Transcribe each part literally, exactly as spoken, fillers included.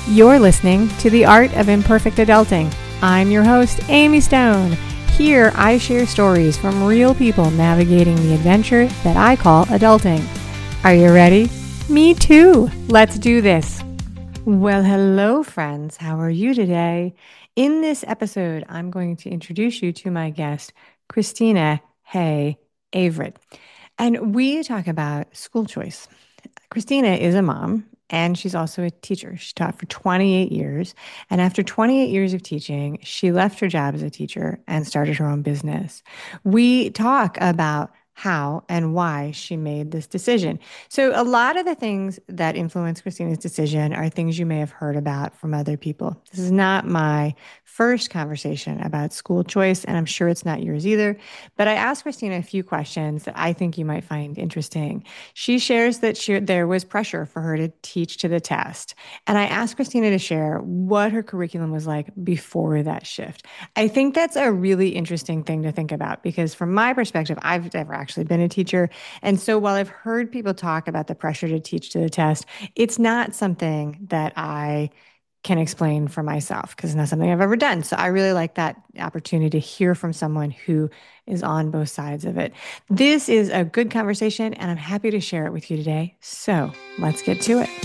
You're listening to The Art of Imperfect Adulting. I'm your host, Amy Stone. Here, I share stories from real people navigating the adventure that I call adulting. Are you ready? Me too. Let's do this. Well, hello, friends. How are you today? In this episode, I'm going to introduce you to my guest, Christina Hay Averett. And we talk about school choice. Christina is a mom, and she's also a teacher. She taught for twenty-eight years. And after twenty-eight years of teaching, she left her job as a teacher and started her own business. We talk about how and why she made this decision. So a lot of the things that influence Christina's decision are things you may have heard about from other people. This is not my first conversation about school choice, and I'm sure it's not yours either. But I asked Christina a few questions that I think you might find interesting. She shares that she, there was pressure for her to teach to the test. And I asked Christina to share what her curriculum was like before that shift. I think that's a really interesting thing to think about because from my perspective, I've never actually been a teacher. And so while I've heard people talk about the pressure to teach to the test, it's not something that I can explain for myself because it's not something I've ever done. So I really like that opportunity to hear from someone who is on both sides of it. This is a good conversation and I'm happy to share it with you today. So let's get to it.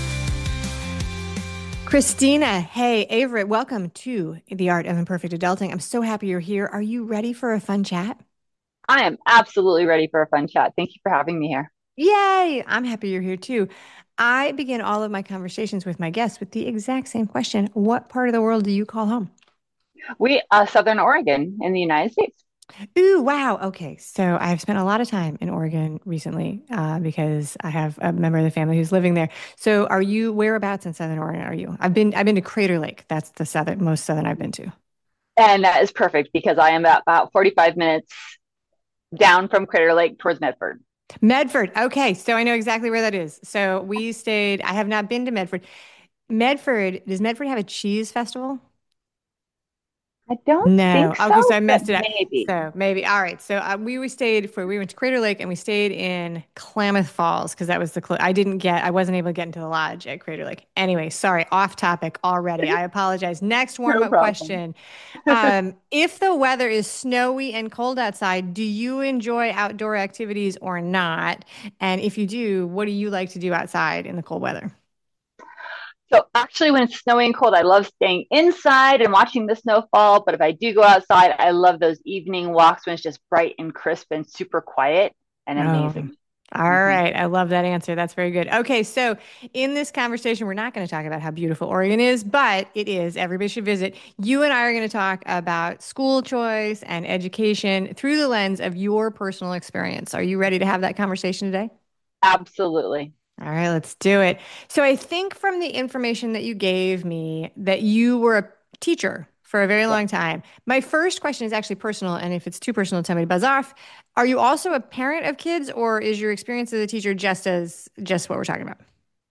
Christina Hay Averett, welcome to The Art of Imperfect Adulting. I'm so happy you're here. Are you ready for a fun chat? I am absolutely ready for a fun chat. Thank you for having me here. Yay! I'm happy you're here too. I begin all of my conversations with my guests with the exact same question. What part of the world do you call home? We, uh, Southern Oregon in the United States. Ooh, wow. Okay. So I've spent a lot of time in Oregon recently uh, because I have a member of the family who's living there. So are you, whereabouts in Southern Oregon are you? I've been, I've been to Crater Lake. That's the southern, most southern I've been to. And that is perfect because I am about, about forty-five minutes down from Crater Lake towards Medford. Medford. Okay. So I know exactly where that is. So we stayed, I have not been to Medford. Medford, does Medford have a cheese festival? I don't No. think Okay, so so, I but messed it up. maybe. So maybe. All right. So uh, we we stayed for we went to Crater Lake and we stayed in Klamath Falls because that was the cl I didn't get I wasn't able to get into the lodge at Crater Lake. Anyway, sorry, off topic already. I apologize. Next No warm-up problem. question. Um, if the weather is snowy and cold outside, do you enjoy outdoor activities or not? And if you do, what do you like to do outside in the cold weather? So actually, when it's snowy and cold, I love staying inside and watching the snow fall. But if I do go outside, I love those evening walks when it's just bright and crisp and super quiet and Oh, amazing. all hmm right. I love that answer. That's very good. Okay, so in this conversation, we're not going to talk about how beautiful Oregon is, but it is. Everybody should visit. You and I are going to talk about school choice and education through the lens of your personal experience. Are you ready to have that conversation today? Absolutely. All right, let's do it. So I think from the information that you gave me that you were a teacher for a very Yeah. long time. My first question is actually personal, and if it's too personal, tell me to buzz off. Are you also a parent of kids, or is your experience as a teacher just as just what we're talking about?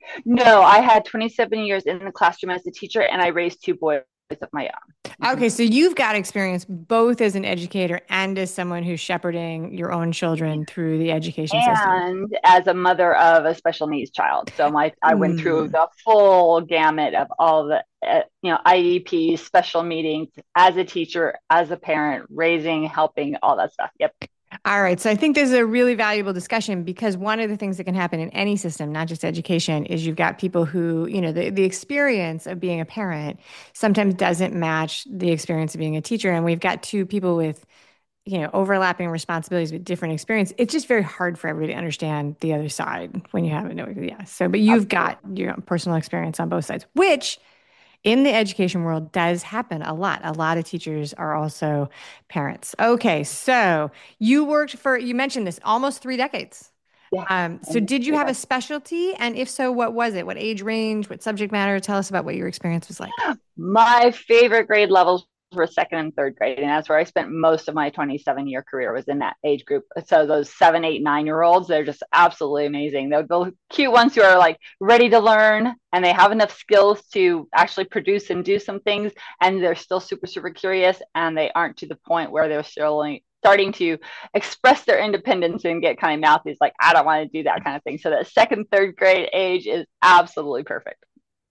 No, I had twenty-seven years in the classroom as a teacher, and I raised two boys of my own. hmm Okay, so you've got experience both as an educator and as someone who's shepherding your own children through the education system. And as a mother of a special needs child, so my I went through Mm. the full gamut of all the uh, you know I E Ps, special meetings, as a teacher, as a parent, raising, helping, all that stuff. Yep, All right. So I think this is a really valuable discussion because one of the things that can happen in any system, not just education, is you've got people who, you know, the, the experience of being a parent sometimes doesn't match the experience of being a teacher. And we've got two people with, you know, overlapping responsibilities with different experience. It's just very hard for everybody to understand the other side when you haven't know. Yeah. So, but you've got absolutely. your own personal experience on both sides, which in the education world does happen a lot. A lot of teachers are also parents. Okay, so you worked for, you mentioned this, almost three decades. Yes, Um, so almost did you three have a decades. specialty? And if so, what was it? What age range? What subject matter? Tell us about what your experience was like. My favorite grade levels were second and third grade, and that's where I spent most of my twenty-seven year career was in that age group. So those seven, eight, nine year olds, they're just absolutely amazing. They're the cute ones who are like ready to learn and they have enough skills to actually produce and do some things, and they're still super, super curious, and they aren't to the point where they're still starting to express their independence and get kind of mouthy. It's like, I don't want to do that kind of thing. So that second, third grade age is absolutely perfect.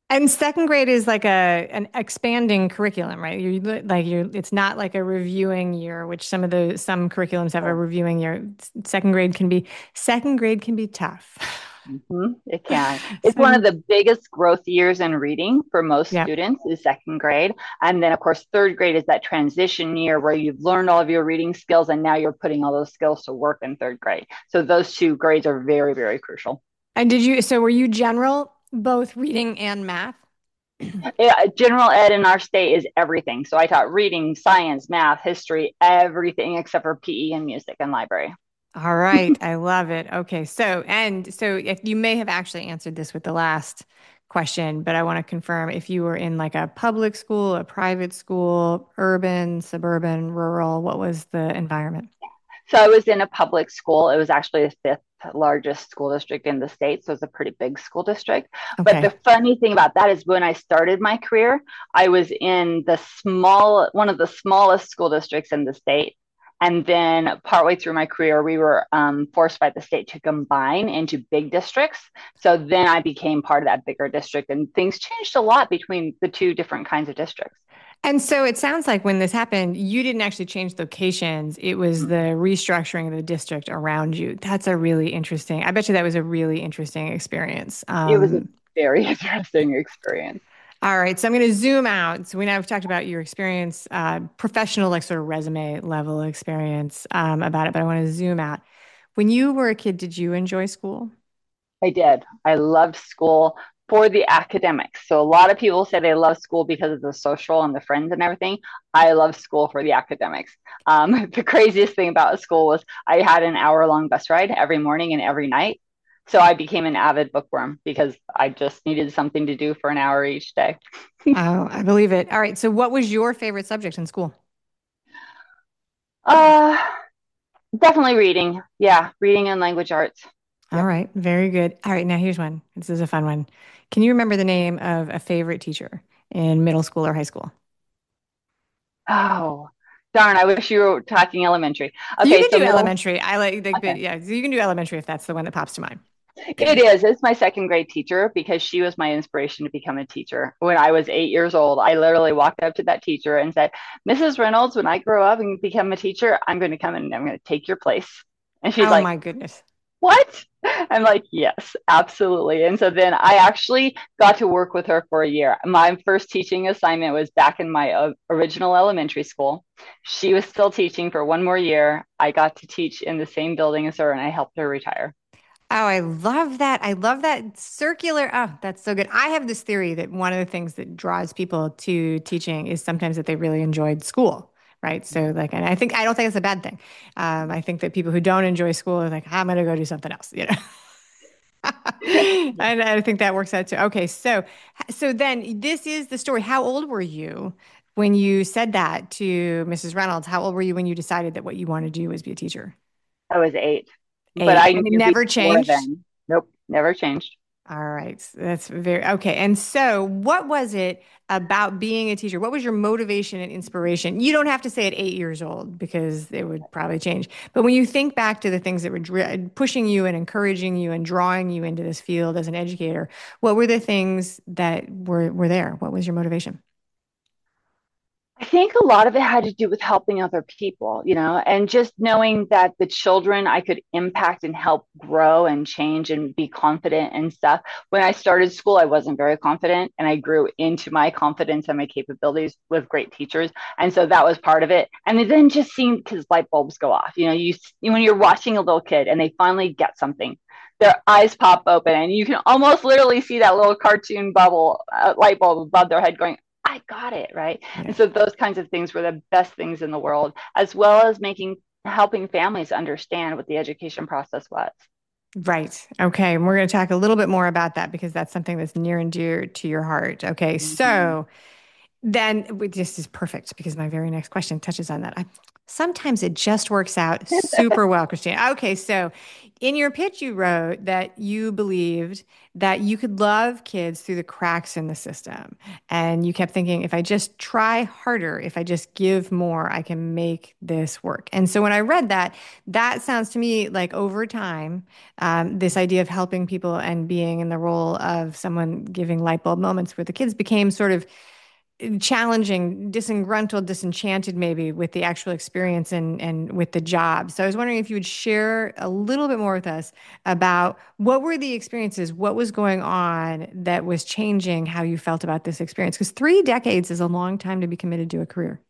And second grade is like a an expanding curriculum, right? You're li- like you're it's not like a reviewing year, which some of the some curriculums have a reviewing year. S- Second grade can be second grade can be tough. Mm-hmm. It can. It's one of Second, the biggest growth years in reading for most yeah. students is second grade. And then of course, third grade is that transition year where you've learned all of your reading skills and now you're putting all those skills to work in third grade. So those two grades are very, very crucial. And did you, so were you general, both reading and math? Yeah, general ed in our state is everything. So I taught reading, science, math, history, everything except for P E and music and library. All right, I love it. Okay, so and so if you may have actually answered this with the last question, but I want to confirm if you were in like a public school, a private school, urban, suburban, rural, what was the environment? So I was in a public school. It was actually the fifth largest school district in the state. So it's a pretty big school district. But the Okay. funny thing about that is when I started my career, I was in the small, one of the smallest school districts in the state. And then partway through my career, we were um, forced by the state to combine into big districts. So then I became part of that bigger district, and things changed a lot between the two different kinds of districts. And so it sounds like when this happened, you didn't actually change locations. It was the restructuring of the district around you. That's a really interesting. I bet you that was a really interesting experience. It was a Um, very interesting experience. all right, so I'm going to zoom out. So we now have talked about your experience, uh, professional, like sort of resume level experience um, about it, but I want to zoom out. When you were a kid, did you enjoy school? I did. I loved school for the academics. So a lot of people say they love school because of the social and the friends and everything. I love school for the academics. Um, the craziest thing about school was I had an hour long bus ride every morning and every night. So I became an avid bookworm because I just needed something to do for an hour each day. Oh, I believe it. All right, so what was your favorite subject in school? Uh, definitely reading. Yeah, reading and language arts. All Yep. right, very good. All right, now here's one. This is a fun one. Can you remember the name of a favorite teacher in middle school or high school? Oh, darn. I wish you were talking elementary. You Okay, can so do middle. elementary. I like the, but Okay. yeah, so you can do elementary if that's the one that pops to mind. It is. It's my second grade teacher because she was my inspiration to become a teacher. When I was eight years old, I literally walked up to that teacher and said, Missus Reynolds, when I grow up and become a teacher, I'm going to come and I'm going to take your place. And she's Oh like, my goodness. what? I'm like, yes, absolutely. And so then I actually got to work with her for a year. My first teaching assignment was back in my uh, original elementary school. She was still teaching for one more year. I got to teach in the same building as her and I helped her retire. Oh, I love that. I love that circular. Oh, that's so good. I have this theory that one of the things that draws people to teaching is sometimes that they really enjoyed school, right? So, like, and I think, I don't think it's a bad thing. Um, I think that people who don't enjoy school are like, I'm going to go do something else, you know? And I think that works out too. Okay, so so then this is the story. How old were you when you said that to Missus Reynolds? How old were you when you decided that what you want to do was be a teacher? I was eight, but Eight. I And it knew never before changed? then. Nope, never changed. All right. That's very okay. And so, what was it about being a teacher? What was your motivation and inspiration? You don't have to say at eight years old because it would probably change. But when you think back to the things that were dri- pushing you and encouraging you and drawing you into this field as an educator, what were the things that were were there? What was your motivation? I think a lot of it had to do with helping other people, you know, and just knowing that the children I could impact and help grow and change and be confident and stuff. When I started school, I wasn't very confident and I grew into my confidence and my capabilities with great teachers. And so that was part of it. And it then just seemed because light bulbs go off, you know, you when you're watching a little kid and they finally get something, their eyes pop open and you can almost literally see that little cartoon bubble uh, light bulb above their head going, I got it, right? Yeah. And so those kinds of things were the best things in the world, as well as making helping families understand what the education process was. Right. Okay. And we're going to talk a little bit more about that because that's something that's near and dear to your heart. Okay. Mm-hmm. So, then this is perfect because my very next question touches on that. I'm Sometimes it just works out super well, Christine. Okay, so in your pitch, you wrote that you believed that you could love kids through the cracks in the system. And you kept thinking, if I just try harder, if I just give more, I can make this work. And so when I read that, that sounds to me like over time, um, this idea of helping people and being in the role of someone giving light bulb moments where the kids became sort of challenging, disgruntled, disenchanted maybe with the actual experience and and with the job. So I was wondering if you would share a little bit more with us about what were the experiences, what was going on that was changing how you felt about this experience? Because three decades is a long time to be committed to a career.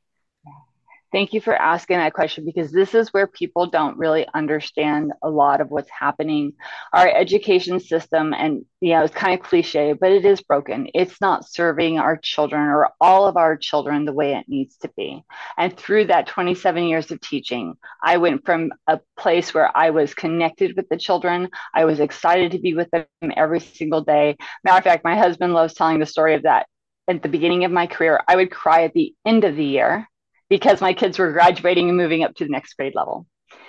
Thank you for asking that question because this is where people don't really understand a lot of what's happening. Our education system, and you know, it's kind of cliche, but it is broken. It's not serving our children or all of our children the way it needs to be. And through that twenty-seven years of teaching, I went from a place where I was connected with the children. I was excited to be with them every single day. Matter of fact, my husband loves telling the story of that. At the beginning of my career, I would cry at the end of the year because my kids were graduating and moving up to the next grade level.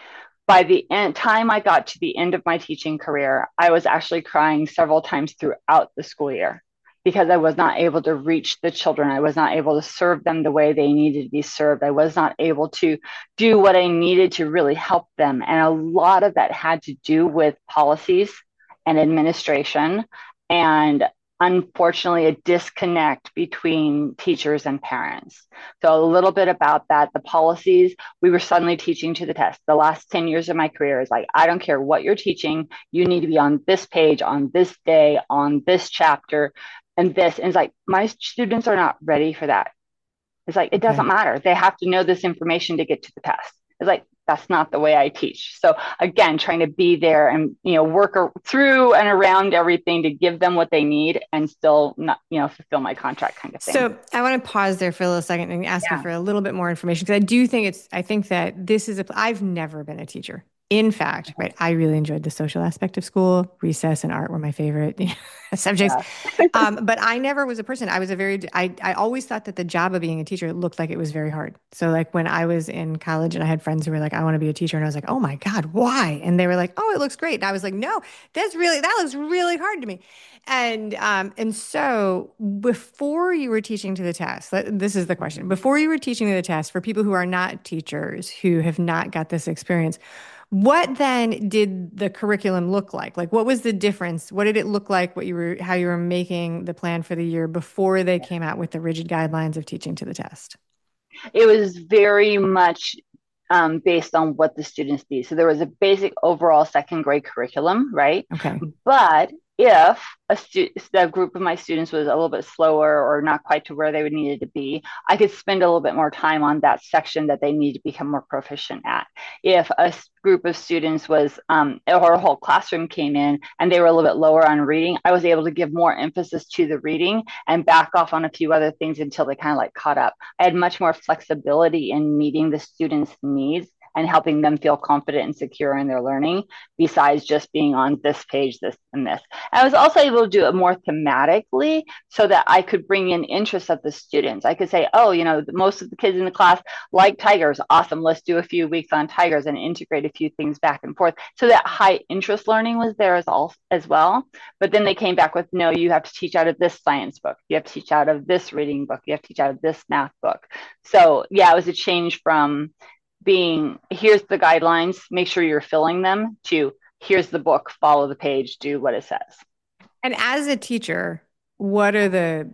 By the end, time I got to the end of my teaching career, I was actually crying several times throughout the school year because I was not able to reach the children. I was not able to serve them the way they needed to be served. I was not able to do what I needed to really help them. And a lot of that had to do with policies and administration and unfortunately a disconnect between teachers and parents. So a little bit about that. The policies, we were suddenly teaching to the test. The last ten years of my career is like, I don't care what you're teaching. You need to be on this page, on this day, on this chapter, and this. And it's like, my students are not ready for that. It's like, it Okay. doesn't matter. They have to know this information to get to the test. It's like, that's not the way I teach. So again, trying to be there and, you know, work through and around everything to give them what they need and still not, you know, fulfill my contract kind of thing. So I want to pause there for a little second and ask you Yeah. for a little bit more information because I do think it's, I think that this is a, I've never been a teacher. In fact, right, I really enjoyed the social aspect of school. Recess and art were my favorite you know, subjects. Yeah. Um, but I never was a person. I was a very, I, I always thought that the job of being a teacher looked like it was very hard. So like when I was in college and I had friends who were like, I want to be a teacher. And I was like, oh my God, why? And they were like, oh, it looks great. And I was like, no, that's really, that looks really hard to me. And um, and so before you were teaching to the test, this is the question. Before you were teaching to the test, for people who are not teachers, who have not got this experience, what then did the curriculum look like? Like, what was the difference? What did it look like? What you were, how you were making the plan for the year before they came out with the rigid guidelines of teaching to the test? It was very much um, based on what the students need. So there was a basic overall second grade curriculum, right? Okay. But if a stu- the group of my students was a little bit slower or not quite to where they would needed to be, I could spend a little bit more time on that section that they need to become more proficient at. If a group of students was, um, or a whole classroom came in and they were a little bit lower on reading, I was able to give more emphasis to the reading and back off on a few other things until they kind of like caught up. I had much more flexibility in meeting the students' needs and helping them feel confident and secure in their learning, besides just being on this page, this and this. I was also able to do it more thematically so that I could bring in interest of the students. I could say, oh, you know, most of the kids in the class like tigers. Awesome. Let's do a few weeks on tigers and integrate a few things back and forth. So that high interest learning was there as, all, as well. But then they came back with, no, you have to teach out of this science book. You have to teach out of this reading book. You have to teach out of this math book. So yeah, it was a change from being, here's the guidelines, make sure you're filling them, to here's the book, follow the page, do what it says. And as a teacher, what are the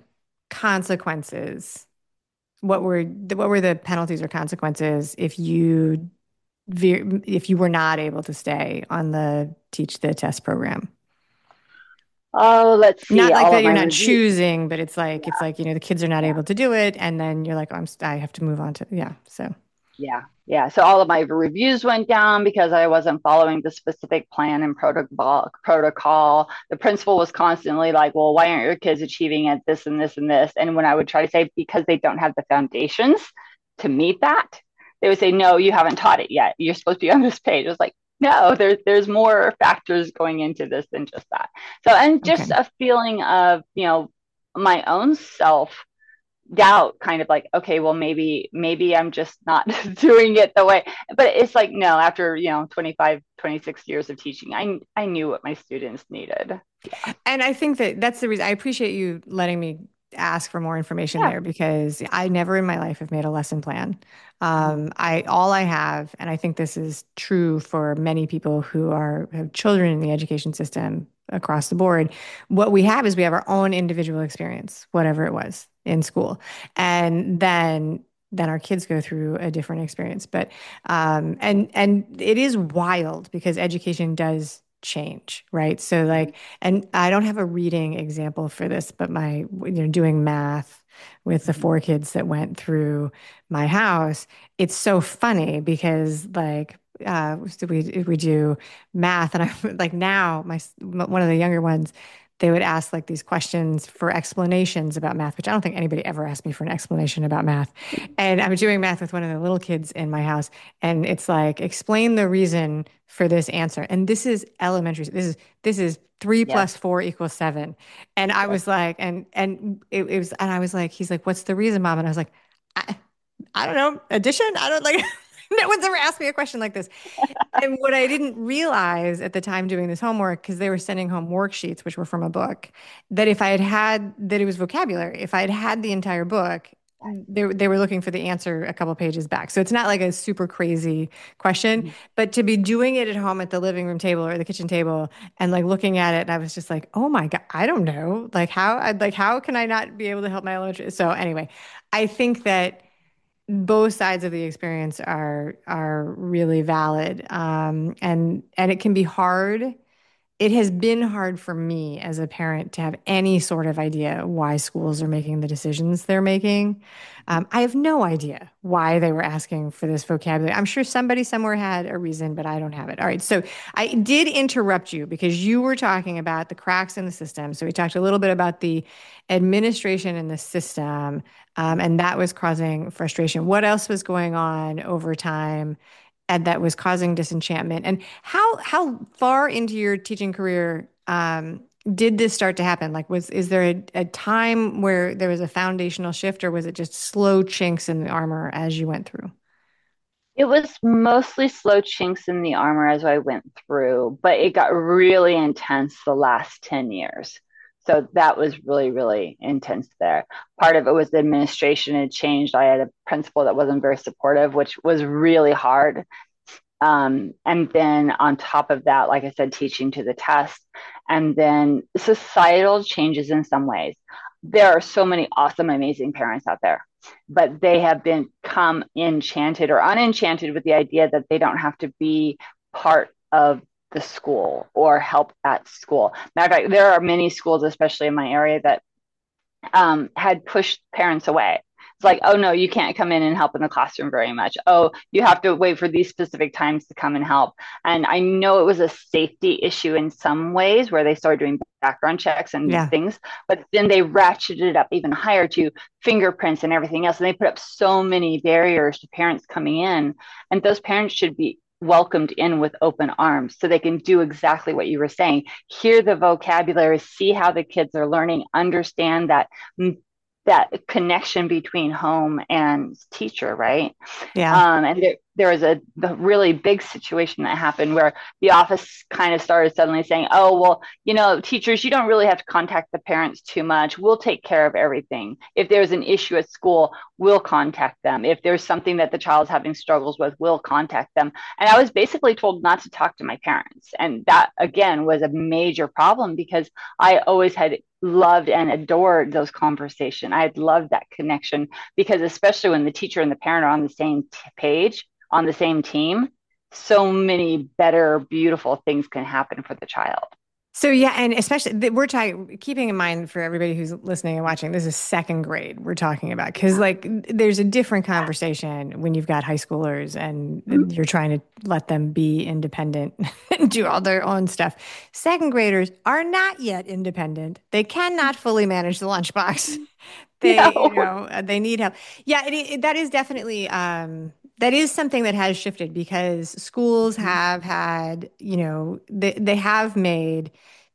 consequences? What were the, what were the penalties or consequences if you if you were not able to stay on the teach the test program? Oh, let's see. Not like all that of you're my not reviews. choosing, but it's like Yeah, it's like, you know, the kids are not yeah. able to do it, and then you're like, oh, I'm I have to move on to yeah. So Yeah, yeah. So all of my reviews went down because I wasn't following the specific plan and protocol. Protocol. The principal was constantly like, "Well, why aren't your kids achieving at this and this and this?" And when I would try to say because they don't have the foundations to meet that, they would say, "No, you haven't taught it yet. You're supposed to be on this page." I was like, "No, there's there's more factors going into this than just that." So, and just okay. a feeling of, you know, my own self doubt, kind of like, okay, well, maybe, maybe I'm just not doing it the way, but it's like, no, after, you know, twenty-five, twenty-six years of teaching, I, I knew what my students needed. Yeah. And I think that that's the reason I appreciate you letting me ask for more information Yeah. there because I never in my life have made a lesson plan. Mhm. Um, I all I have, and I think this is true for many people who are have children in the education system across the board. What we have is we have our own individual experience, whatever it was in school, and then then our kids go through a different experience. But um, and and it is wild because education does change, right? So like and I don't have a reading example for this, but my, you know, doing math with the Mhm. four kids that went through my house, it's so funny because like, uh, so we we do math, and I like now my one of the younger ones, they would ask like these questions for explanations about math, which I don't think anybody ever asked me for an explanation about math. And I'm doing math with one of the little kids in my house, and it's like explain the reason for this answer. And this is elementary. This is this is three Yes. plus four equals seven. And I Yes. was like, and and it, it was, and I was like, he's like, what's the reason, mom? And I was like, I, I don't know, addition. I don't like. No one's ever asked me a question like this. And what I didn't realize at the time doing this homework, because they were sending home worksheets, which were from a book, that if I had had that it was vocabulary, if I had had the entire book, they, they were looking for the answer a couple pages back. So it's not like a super crazy question, Mhm. but to be doing it at home at the living room table or the kitchen table and like looking at it, and I was just like, oh my God, I don't know. Like how, I'd like, how can I not be able to help my elementary? So anyway, I think that both sides of the experience are are really valid, um, and and it can be hard. It has been hard for me as a parent to have any sort of idea why schools are making the decisions they're making. Um, I have no idea why they were asking for this vocabulary. I'm sure somebody somewhere had a reason, but I don't have it. All right. So I did interrupt you because you were talking about the cracks in the system. So we talked a little bit about the administration in the system, um, and that was causing frustration. What else was going on over time? And that was causing disenchantment. And how how far into your teaching career um, did this start to happen? Like, was is there a, a time where there was a foundational shift, or was it just slow chinks in the armor as you went through? It was mostly slow chinks in the armor as I went through, but it got really intense the last ten years. So that was really, really intense there. Part of it was the administration had changed. I had a principal that wasn't very supportive, which was really hard. Um, and then on top of that, like I said, teaching to the test, and then societal changes in some ways. There are so many awesome, amazing parents out there, but they have become enchanted or unenchanted with the idea that they don't have to be part of the school or help at school. Matter of fact, there are many schools, especially in my area, that um, had pushed parents away. It's like, oh no, you can't come in and help in the classroom very much. Oh, you have to wait for these specific times to come and help. And I know it was a safety issue in some ways where they started doing background checks and Yeah. things, but then they ratcheted it up even higher to fingerprints and everything else. And they put up so many barriers to parents coming in. And those parents should be welcomed in with open arms so they can do exactly what you were saying, hear the vocabulary, see how the kids are learning, understand that that connection between home and teacher, right? Yeah. Um, and there, there was a the really big situation that happened where the office kind of started suddenly saying, oh, well, you know, teachers, you don't really have to contact the parents too much. We'll take care of everything. If there's an issue at school, we'll contact them. If there's something that the child's having struggles with, we'll contact them. And I was basically told not to talk to my parents. And that, again, was a major problem because I always had loved and adored those conversations. I had loved that connection because especially when the teacher and the parent are on the same t- page, on the same team, so many better, beautiful things can happen for the child. So yeah, and especially we're talking, keeping in mind for everybody who's listening and watching, this is second grade we're talking about because like there's a different conversation when you've got high schoolers and Mhm. you're trying to let them be independent and do all their own stuff. Second graders are not yet independent. They cannot fully manage the lunchbox. They, you No. know, uh, they need help. Yeah, it, it, that is definitely um, that is something that has shifted because schools have had, you know, they they have made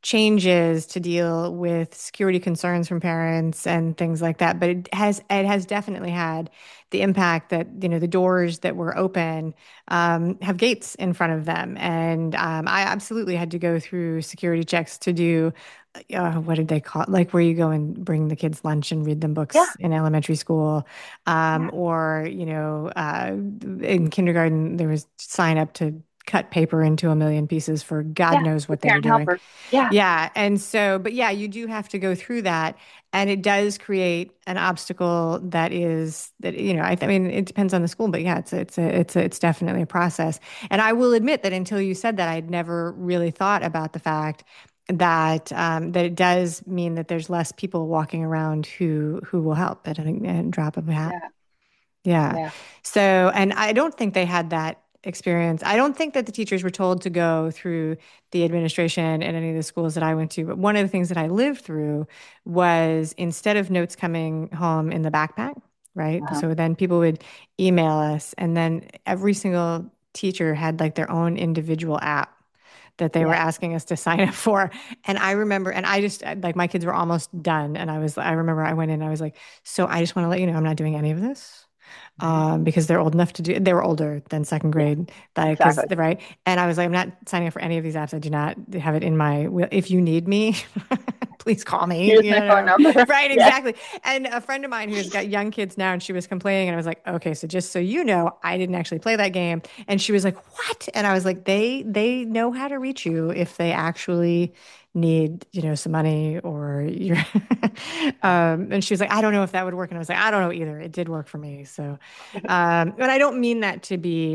changes to deal with security concerns from parents and things like that. But it has it has definitely had the impact that, you know, the doors that were open um, have gates in front of them. And um, I absolutely had to go through security checks to do uh, what did they call it? Like where you go and bring the kids lunch and read them Yeah. books in elementary school. Um, Yeah. or, you know, uh, in kindergarten, there was sign up to cut paper into a million pieces for God Yeah. knows The what they were parent doing. helper. Yeah. Yeah. And so, but yeah, you do have to go through that. And it does create an obstacle that is that, you know, I, I mean, it depends on the school, but yeah, it's a, it's a, it's a, it's definitely a process. And I will admit that until you said that, I'd never really thought about the fact that um, that it does mean that there's less people walking around who who will help at a, a drop of a hat. Yeah. Yeah. Yeah. So, and I don't think they had that experience. I don't think that the teachers were told to go through the administration in any of the schools that I went to. But one of the things that I lived through was instead of notes coming home in the backpack, right? Uh-huh. So then people would email us, and then every single teacher had like their own individual app that they were Yeah. asking us to sign up for. And I remember, and I just like my kids were almost done. And I was, I remember I went in, I was like, so I just want to let you know I'm not doing any of this Mhm. um, because they're old enough to do, they were older than second Yeah. grade, that because Exactly. the right. And I was like, I'm not signing up for any of these apps. I do not have it in my will. If you need me, please call me, Here's you my phone know? number. Right, Yeah. exactly. And a friend of mine who has got young kids now, and she was complaining, and I was like, okay, so just so you know, I didn't actually play that game. And she was like, what? And I was like, they they know how to reach you if they actually need, you know, some money or you're um and she was like, I don't know if that would work. And I was like, I don't know either. It did work for me. So um and I don't mean that to be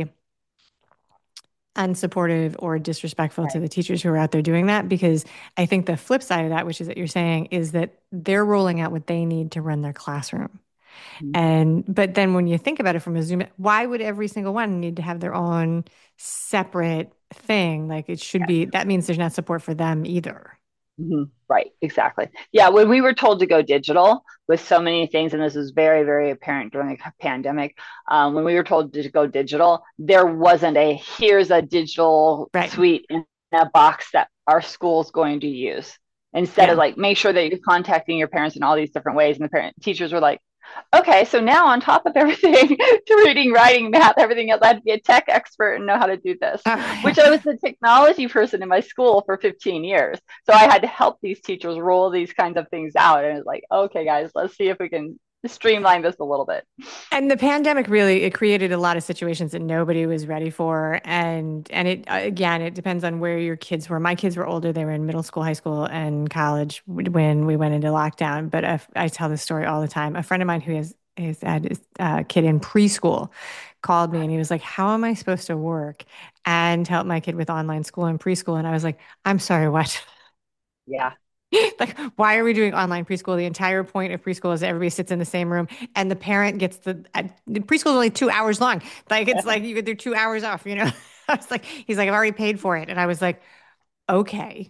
unsupportive or disrespectful to Right. the teachers who are out there doing that, because I think the flip side of that, which is that you're saying, is that they're rolling out what they need to run their classroom. Mhm. And but then when you think about it from a Zoom, why would every single one need to have their own separate thing? Like it should be, that means there's not support for them either. Mhm. Right, exactly. Yeah, when we were told to go digital with so many things, and this was very, very apparent during the pandemic, um, when we were told to go digital, there wasn't a here's a digital Right. suite in a box that our school's going to use. Instead of Yeah. like, make sure that you're contacting your parents in all these different ways. And the parent teachers were like, okay, so now on top of everything, to reading, writing, math, everything else, I had to be a tech expert and know how to do this, which I was the technology person in my school for fifteen years. So I had to help these teachers roll these kinds of things out. And it's like, okay, guys, let's see if we can streamline this a little bit. And the pandemic really, it created a lot of situations that nobody was ready for. And and it again, it depends on where your kids were. My kids were older; they were in middle school, high school, and college when we went into lockdown. But if, I tell this story all the time. A friend of mine who has has had his uh, kid in preschool called me, and he was like, "How am I supposed to work and help my kid with online school and preschool?" And I was like, "I'm sorry, what?" Yeah. Like, why are we doing online preschool? The entire point of preschool is that everybody sits in the same room and the parent gets the, uh, the preschool is only two hours long. Like, it's like you get, they're two hours off, you know? I was like, he's like, I've already paid for it. And I was like, okay.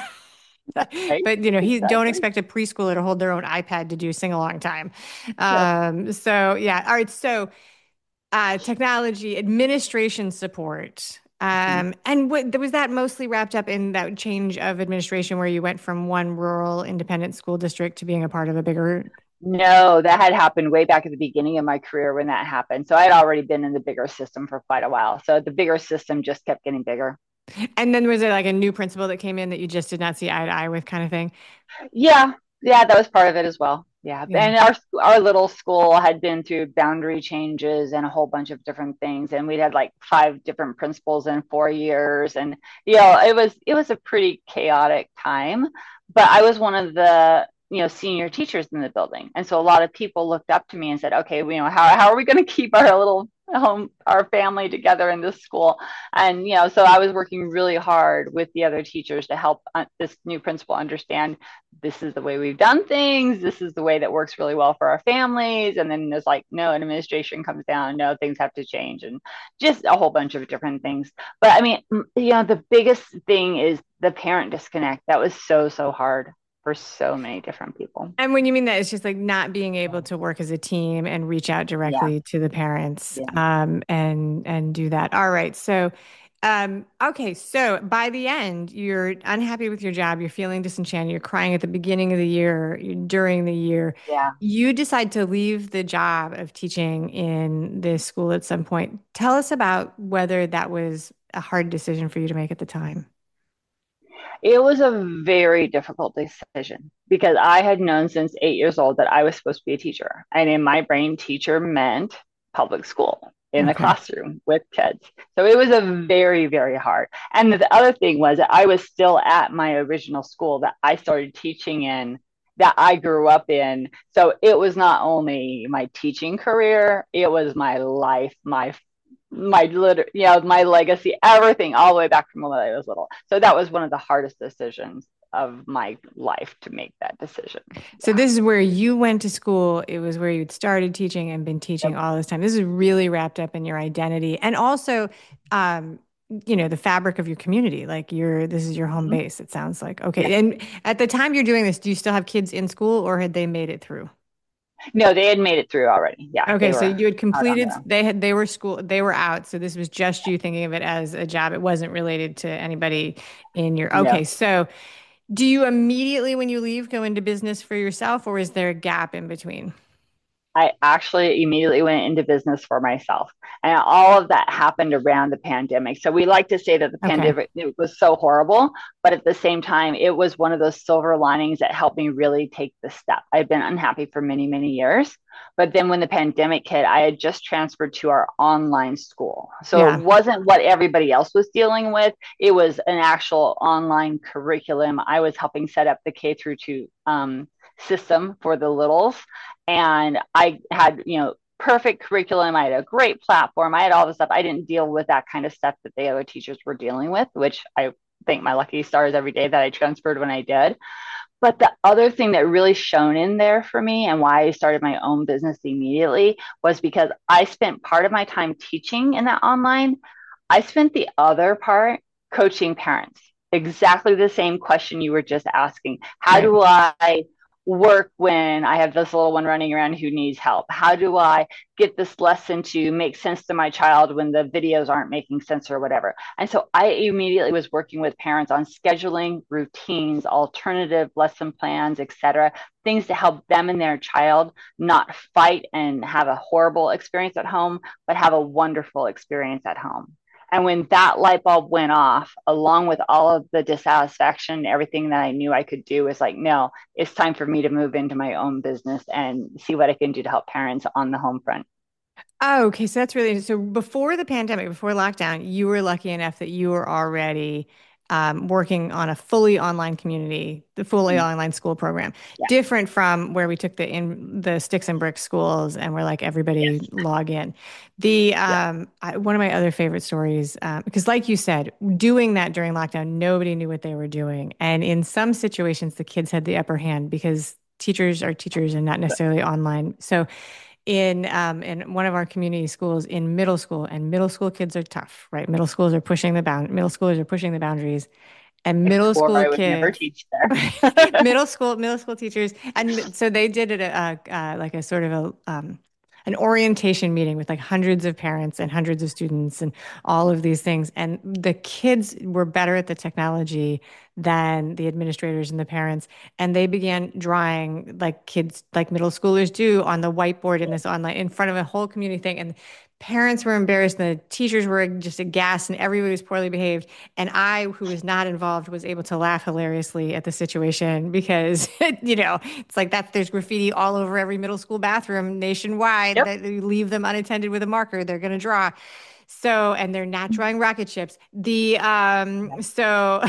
Right. But, you know, he don't Exactly. expect a preschooler to hold their own iPad to do sing along time. Yep. Um, so yeah. All right. So, uh, technology, administration support. Mhm. Um, and what, was that mostly wrapped up in that change of administration where you went from one rural independent school district to being a part of a bigger? No, that had happened way back at the beginning of my career when that happened. So I'd already been in the bigger system for quite a while. So the bigger system just kept getting bigger. And then was it like a new principal that came in that you just did not see eye to eye with kind of thing? Yeah, yeah, that was part of it as well. Yeah, Yeah. and our our little school had been through boundary changes and a whole bunch of different things, and we'd had like five different principals in four years, and you know, it was it was a pretty chaotic time. But I was one of the you know senior teachers in the building, and so a lot of people looked up to me and said, "Okay, you know, how how are we going to keep our little home our family together in this school?" And you know, so I was working really hard with the other teachers to help uh, this new principal understand this is the way we've done things. This is the way that works really well for our families. And then there's like, no, an administration comes down, no, things have to change, and just a whole bunch of different things. But I mean, you know, the biggest thing is the parent disconnect. That was so, so hard for so many different people. And when you mean that, it's just like not being able to work as a team and reach out Yeah. directly to the parents, Yeah. um, and and do that. All right. So Um, okay, so by the end, you're unhappy with your job, you're feeling disenchanted, you're crying at the beginning of the year, you- during the year. Yeah. You decide to leave the job of teaching in this school at some point. Tell us about whether that was a hard decision for you to make at the time. It was a very difficult decision because I had known since eight years old that I was supposed to be a teacher. And in my brain, teacher meant public school in the Okay. classroom with kids. So it was a very, very hard. And the other thing was that I was still at my original school that I started teaching in, that I grew up in. So it was not only my teaching career, it was my life, my my liter you know my legacy, everything, all the way back from when I was little. So that was one of the hardest decisions of my life, to make that decision. So Yeah. this is where you went to school. It was where you'd started teaching and been teaching Yep. all this time. This is really wrapped up in your identity and also, um, you know, the fabric of your community. Like you're, this is your home Mm-hmm. base, it sounds like. Okay. Yeah. And at the time you're doing this, do you still have kids in school or had they made it through? No, they had made it through already. Yeah, Okay, they so were you had out on completed, their own. they had, they were school, they were out. So this was just you thinking of it as a job. It wasn't related to anybody in your, okay. No, So do you immediately, when you leave, go into business for yourself or is there a gap in between? I actually immediately went into business for myself. And all of that happened around the pandemic. So we like to say that the Okay. pandemic, it was so horrible, but at the same time, it was one of those silver linings that helped me really take the step. I'd been unhappy for many, many years. But then when the pandemic hit, I had just transferred to our online school. So it Yeah. wasn't what everybody else was dealing with. It was an actual online curriculum. I was helping set up the K through two um, system for the littles, and I had, you know, perfect curriculum. I had a great platform. I had all the stuff. I didn't deal with that kind of stuff that the other teachers were dealing with, which I thank my lucky stars every day that I transferred when I did. But the other thing that really shone in there for me and why I started my own business immediately was because I spent part of my time teaching in that online. I spent the other part coaching parents. Exactly the same question you were just asking. How Right. do I work when I have this little one running around who needs help? How do I get this lesson to make sense to my child when the videos aren't making sense or whatever? And so I immediately was working with parents on scheduling, routines, alternative lesson plans, et cetera, things to help them and their child not fight and have a horrible experience at home, but have a wonderful experience at home. And when that light bulb went off, along with all of the dissatisfaction, everything that I knew I could do, was like, no, it's time for me to move into my own business and see what I can do to help parents on the home front. Oh, okay. So that's really so before the pandemic, before lockdown, you were lucky enough that you were already um, working on a fully online community, the fully Mm, online school program, yeah. different from where we took the in the sticks and bricks schools and we're like everybody Yes. log in. The Yeah. um, I, one of my other favorite stories, um, because like you said, doing that during lockdown, nobody knew what they were doing, and in some situations, the kids had the upper hand because teachers are teachers and not necessarily online. So in um, in one of our community schools in middle school, and middle school kids are tough, right? Middle schools are pushing the bound, middle schoolers are pushing the boundaries, and I middle swore school I would never kids, teach there. middle school middle school teachers, and so they did it a, a, uh, like a sort of a um, an orientation meeting with like hundreds of parents and hundreds of students and all of these things. And the kids were better at the technology than the administrators and the parents. And they began drawing like kids, like middle schoolers do on the whiteboard in this online, in front of a whole community thing. And parents were embarrassed, and the teachers were just aghast, and everybody was poorly behaved. And I, who was not involved, was able to laugh hilariously at the situation because, you know, it's like that there's graffiti all over every middle school bathroom nationwide Yep. that you leave them unattended with a marker, they're going to draw. So, and they're not drawing rocket ships. The, um, so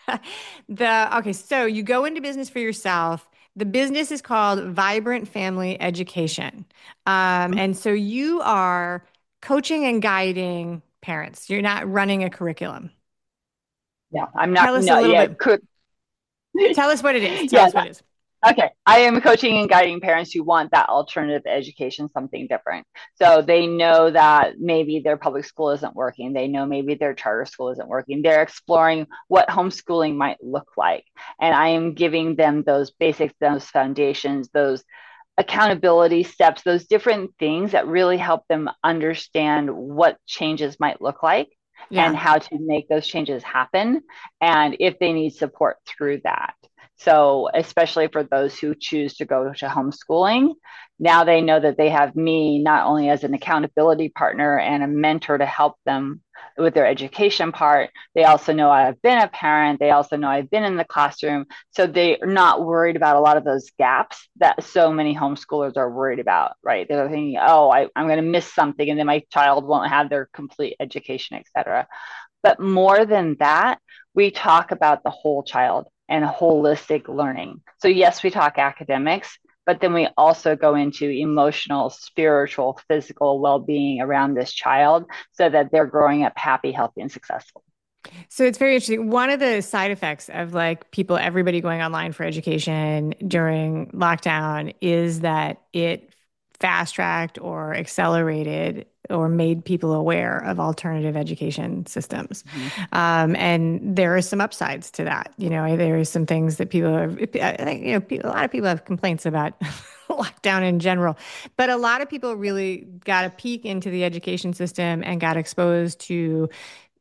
the, okay, so you go into business for yourself. The business is called Vibrant Family Education. Um, and so you are coaching and guiding parents. You're not running a curriculum. Yeah. I'm not, Tell us a no, little yeah, bit. could, Tell us what it is. Tell yeah. us what it is. Okay. I am coaching and guiding parents who want that alternative education, something different. So they know that maybe their public school isn't working. They know maybe their charter school isn't working. They're exploring what homeschooling might look like. And I am giving them those basics, those foundations, those accountability steps, those different things that really help them understand what changes might look like. and Yeah. how to make those changes happen, and if they need support through that. So, especially for those who choose to go to homeschooling, now they know that they have me not only as an accountability partner and a mentor to help them with their education part. They also know I've been a parent. They also know I've been in the classroom. So they're not worried about a lot of those gaps that so many homeschoolers are worried about, right? They're thinking, oh, I, I'm going to miss something and then my child won't have their complete education, et cetera. But more than that, we talk about the whole child and holistic learning. So, yes, we talk academics, but then we also go into emotional, spiritual, physical well being around this child so that they're growing up happy, healthy, and successful. So it's very interesting. One of the side effects of like people, everybody going online for education during lockdown is that it fast tracked or accelerated or made people aware of alternative education systems. Mm-hmm. Um, and there are some upsides to that. You know, there are some things that people are, I think, you know, people, a lot of people have complaints about lockdown in general, but a lot of people really got a peek into the education system and got exposed to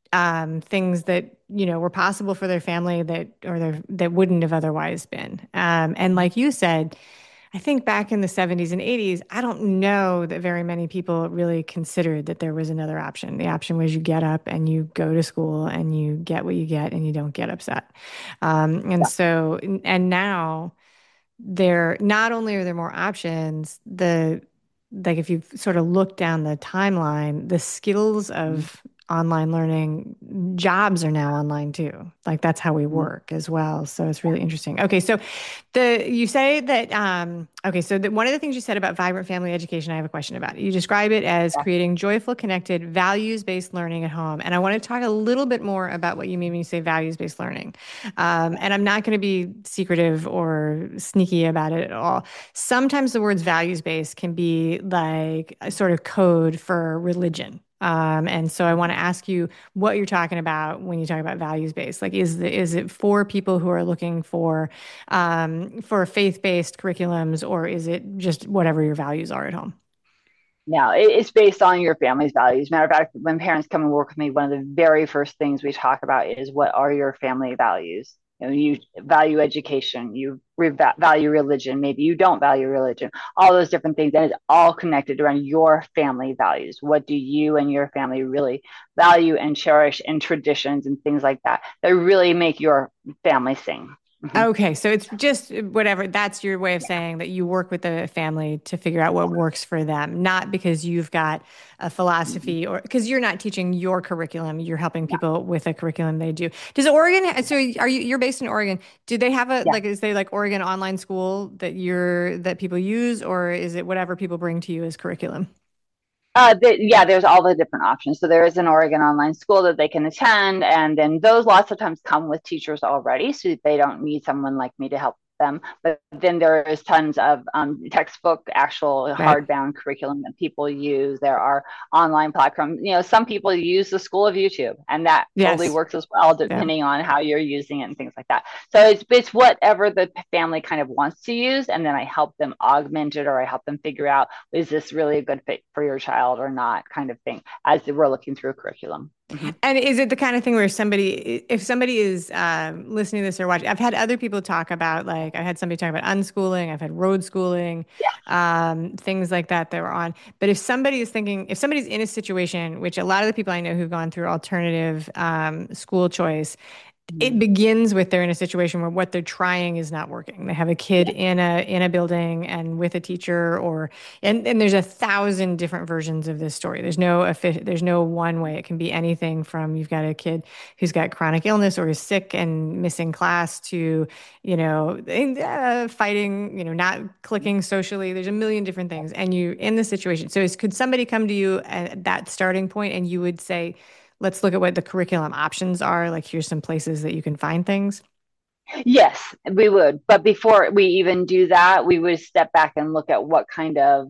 um, things that you know were possible for their family that or their that wouldn't have otherwise been. Um, and like you said, I think back in the seventies and eighties, I don't know that very many people really considered that there was another option. The option was you get up and you go to school and you get what you get and you don't get upset. Um, and Yeah. so, and now there not only are there more options, the like if you sort of look down the timeline, the skills of online learning jobs are now online too. Like that's how we Mm-hmm. work as well. So it's really interesting. Okay, so the you say that um okay, so the, one of the things you said about vibrant family education, I have a question about. You describe it as Yeah. creating joyful, connected, values-based learning at home. And I want to talk a little bit more about what you mean when you say values-based learning. Um, and I'm not going to be secretive or sneaky about it at all. Sometimes the words values based can be like a sort of code for religion. Um, and so I want to ask you what you're talking about when you talk about values based. Like, is the, is it for people who are looking for um, for faith based curriculums, or is it just whatever your values are at home? Now, it's based on your family's values. Matter of fact, when parents come and work with me, one of the very first things we talk about is what are your family values? You know, you value education, you re- value religion, maybe you don't value religion, all those different things. And it's all connected around your family values. What do you and your family really value and cherish, and traditions and things like that that really make your family sing? Mm-hmm. Okay, so it's just whatever. That's your way of saying that you work with the family to figure out what works for them, not because you've got a Mm-hmm. philosophy or because you're not teaching your curriculum. You're helping people with a curriculum they do. Does Oregon, so are you, you're based in Oregon. Do they have a, Yeah. like, is they like Oregon online school that you're, that people use, or is it whatever people bring to you as curriculum? Uh, the, yeah, there's all the different options. So there is an Oregon online school that they can attend, and then those lots of times come with teachers already, so they don't need someone like me to help them. But then there is tons of um, textbook, actual Right. hardbound curriculum that people use. There are online platforms. You know, some people use the School of YouTube, and that totally Yes. works as well, Yeah. depending on how you're using it and things like that. So it's it's whatever the family kind of wants to use, and then I help them augment it, or I help them figure out, is this really a good fit for your child or not, kind of thing, as we're looking through a curriculum. Mm-hmm. And is it the kind of thing where somebody, if somebody is um, listening to this or watching, I've had other people talk about, like, I had somebody talk about unschooling, I've had road schooling, Yeah. um, things like that that were on. But if somebody is thinking, if somebody's in a situation, which a lot of the people I know who've gone through alternative um, school choice, it Mm-hmm. begins with they're in a situation where what they're trying is not working. They have a kid Yeah. in a in a building and with a teacher, or and, and there's a thousand different versions of this story. There's no effi- there's no one way. It can be anything from you've got a kid who's got chronic illness or is sick and missing class to, you know, uh, fighting, you know, not clicking socially. There's a million different things, and you in the situation. So is, could somebody come to you at that starting point and you would say, let's look at what the curriculum options are. Like, here's some places that you can find things. Yes, we would. But before we even do that, we would step back and look at what kind of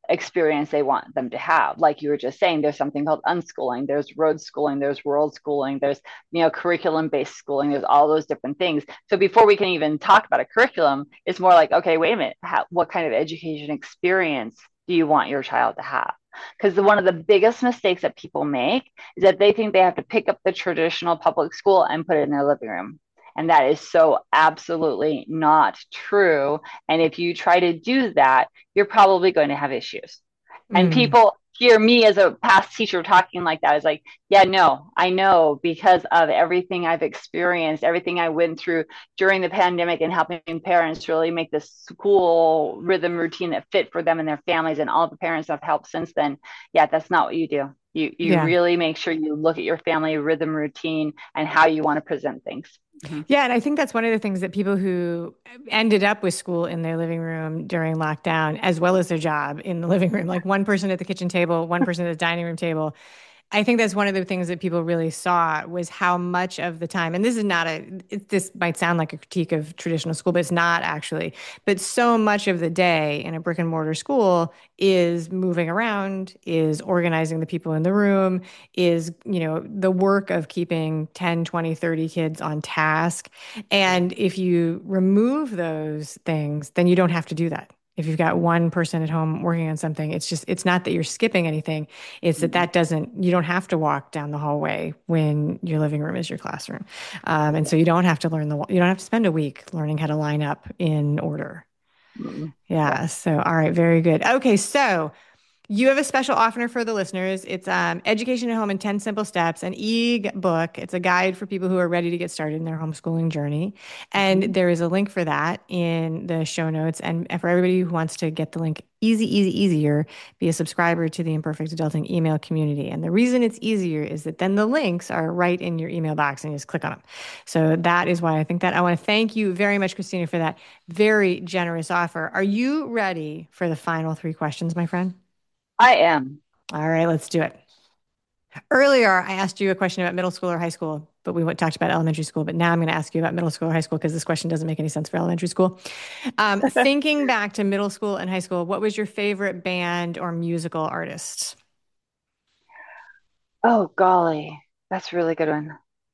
experience they want them to have. Like you were just saying, there's something called unschooling, there's road schooling, there's world schooling, there's, you know, curriculum based schooling, there's all those different things. So before we can even talk about a curriculum, it's more like, okay, wait a minute, how, what kind of education experience do you want your child to have? Because one of the biggest mistakes that people make is that they think they have to pick up the traditional public school and put it in their living room. And that is so absolutely not true. And if you try to do that, you're probably going to have issues. Mm. And people hear me as a past teacher talking like that. It's like, yeah, no, I know, because of everything I've experienced, everything I went through during the pandemic, and helping parents really make this school rhythm routine that fit for them and their families, and all the parents I've helped since then. Yeah, that's not what you do. You, you yeah. really make sure you look at your family rhythm routine and how you want to present things. Mm-hmm. Yeah. And I think that's one of the things that people who ended up with school in their living room during lockdown, as well as their job in the living room, like one person at the kitchen table, one person at the dining room table. I think that's one of the things that people really saw was how much of the time, and this is not a, it, this might sound like a critique of traditional school, but it's not actually, but so much of the day in a brick and mortar school is moving around, is organizing the people in the room, is, you know, the work of keeping ten, twenty, thirty kids on task. And if you remove those things, then you don't have to do that. If you've got one person at home working on something, it's just, it's not that you're skipping anything. It's that that doesn't, you don't have to walk down the hallway when your living room is your classroom. Um, and so you don't have to learn the, you don't have to spend a week learning how to line up in order. Mm-hmm. Yeah. So, all right. Very good. Okay. So you have a special offer for the listeners. It's um, Education at Home in ten Simple Steps, an e-book. It's a guide for people who are ready to get started in their homeschooling journey. And mm-hmm. there is a link for that in the show notes. And for everybody who wants to get the link easy, easy, easier, be a subscriber to the Imperfect Adulting email community. And the reason it's easier is that then the links are right in your email box and you just click on them. So that is why I think that. I want to thank you very much, Christina, for that very generous offer. Are you ready for the final three questions, my friend? I am. All right, let's do it. Earlier, I asked you a question about middle school or high school, but we talked about elementary school. But now I'm going to ask you about middle school or high school because this question doesn't make any sense for elementary school. Um, thinking back to middle school and high school, what was your favorite band or musical artist? Oh, golly. That's a really good one.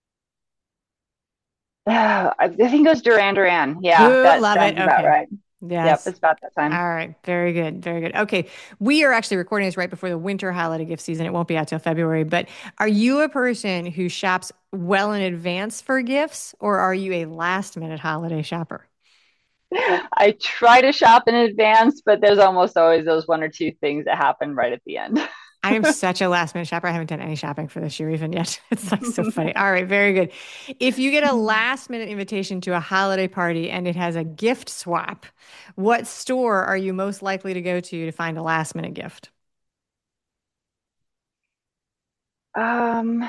Uh, I think it was Duran Duran. Yeah, Ooh, that love sounds it. about Okay. right. Yes. Yep, it's about that time. All right. Very good. Very good. Okay. We are actually recording this right before the winter holiday gift season. It won't be out till February, but are you a person who shops well in advance for gifts, or are you a last minute holiday shopper? I try to shop in advance, but there's almost always those one or two things that happen right at the end. I am such a last minute shopper. I haven't done any shopping for this year even yet. It's like so funny. All right. Very good. If you get a last minute invitation to a holiday party and it has a gift swap, what store are you most likely to go to to find a last minute gift? Um,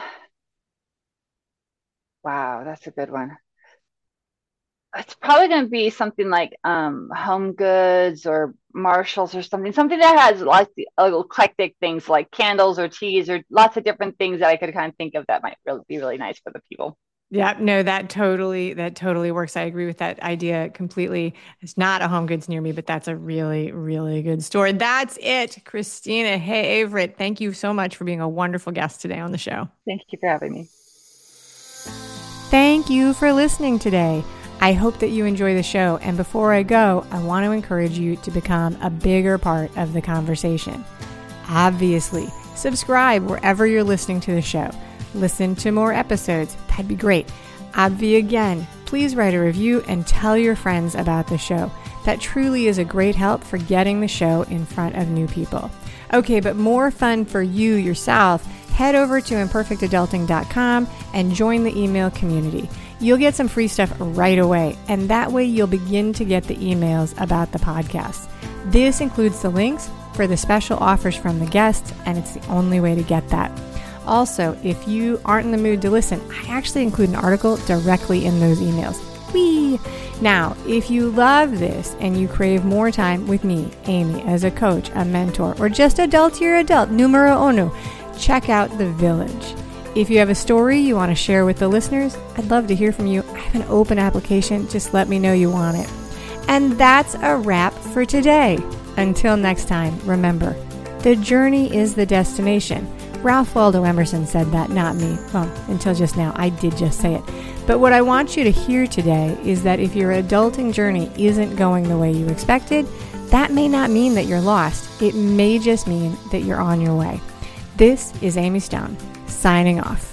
wow, that's a good one. It's probably going to be something like um, Home Goods or Marshalls or something, something that has lots of eclectic things like candles or teas or lots of different things that I could kind of think of that might really be really nice for the people. Yeah, no, that totally, that totally works. I agree with that idea completely. It's not a Home Goods near me, but that's a really, really good store. That's it, Christina Hay Averett. Thank you so much for being a wonderful guest today on the show. Thank you for having me. Thank you for listening today. I hope that you enjoy the show. And before I go, I want to encourage you to become a bigger part of the conversation. Obviously, subscribe wherever you're listening to the show. Listen to more episodes. That'd be great. Obvi again, please write a review and tell your friends about the show. That truly is a great help for getting the show in front of new people. Okay, but more fun for you yourself, head over to imperfect adulting dot com and join the email community. You'll get some free stuff right away, and that way you'll begin to get the emails about the podcast. This includes the links for the special offers from the guests, and it's the only way to get that. Also, if you aren't in the mood to listen, I actually include an article directly in those emails. Whee! Now, if you love this and you crave more time with me, Amy, as a coach, a mentor, or just adult to your adult, numero uno, check out The Village. If you have a story you want to share with the listeners, I'd love to hear from you. I have an open application. Just let me know you want it. And that's a wrap for today. Until next time, remember, the journey is the destination. Ralph Waldo Emerson said that, not me. Well, until just now, I did just say it. But what I want you to hear today is that if your adulting journey isn't going the way you expected, that may not mean that you're lost. It may just mean that you're on your way. This is Amy Stone, signing off.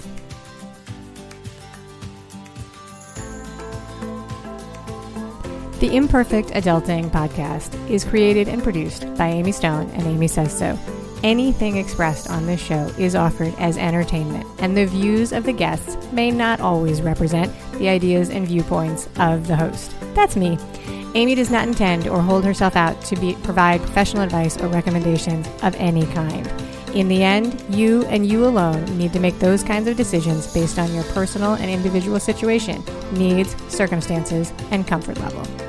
The Imperfect Adulting Podcast is created and produced by Amy Stone and Amy Says So. Anything expressed on this show is offered as entertainment, and the views of the guests may not always represent the ideas and viewpoints of the host. That's me. Amy does not intend or hold herself out to be, provide professional advice or recommendations of any kind. In the end, you and you alone need to make those kinds of decisions based on your personal and individual situation, needs, circumstances, and comfort level.